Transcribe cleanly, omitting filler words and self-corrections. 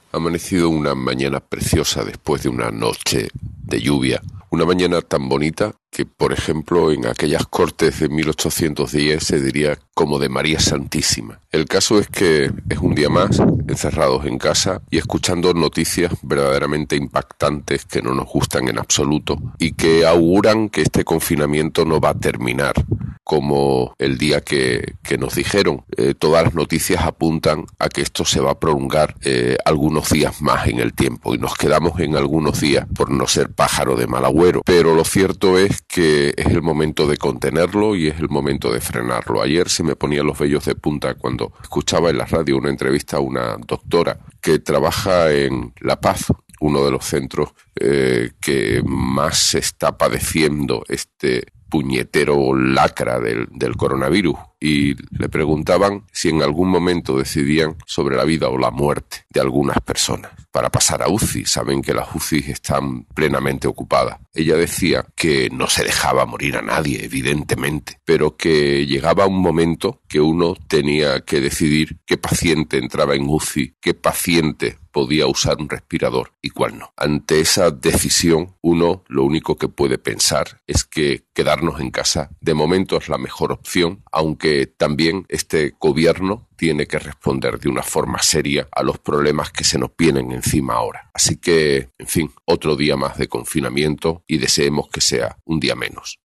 Ha amanecido una mañana preciosa después de una noche de lluvia. Una mañana tan bonita que, por ejemplo, en aquellas cortes de 1810 se diría como de María Santísima. El caso es que es un día más encerrados en casa y escuchando noticias verdaderamente impactantes que no nos gustan en absoluto y que auguran que este confinamiento no va a terminar como el día que nos dijeron. Todas las noticias apuntan a que esto se va a prolongar algunos días más en el tiempo y nos quedamos en algunos días por no ser pájaro de mal agüero. Pero lo cierto es que es el momento de contenerlo y es el momento de frenarlo. Ayer se me ponían los vellos de punta cuando escuchaba en la radio una entrevista a una doctora que trabaja en La Paz, uno de los centros que más se está padeciendo este puñetero lacra del coronavirus, y le preguntaban si en algún momento decidían sobre la vida o la muerte de algunas personas para pasar a UCI. Saben que las UCI están plenamente ocupadas. Ella decía que no se dejaba morir a nadie, evidentemente, pero que llegaba un momento que uno tenía que decidir qué paciente entraba en UCI, qué paciente podía usar un respirador y cuál no. Ante esa decisión, uno lo único que puede pensar es que quedarnos en casa de momento es la mejor opción, aunque también este gobierno tiene que responder de una forma seria a los problemas que se nos vienen encima ahora. Así que, en fin, otro día más de confinamiento y deseemos que sea un día menos.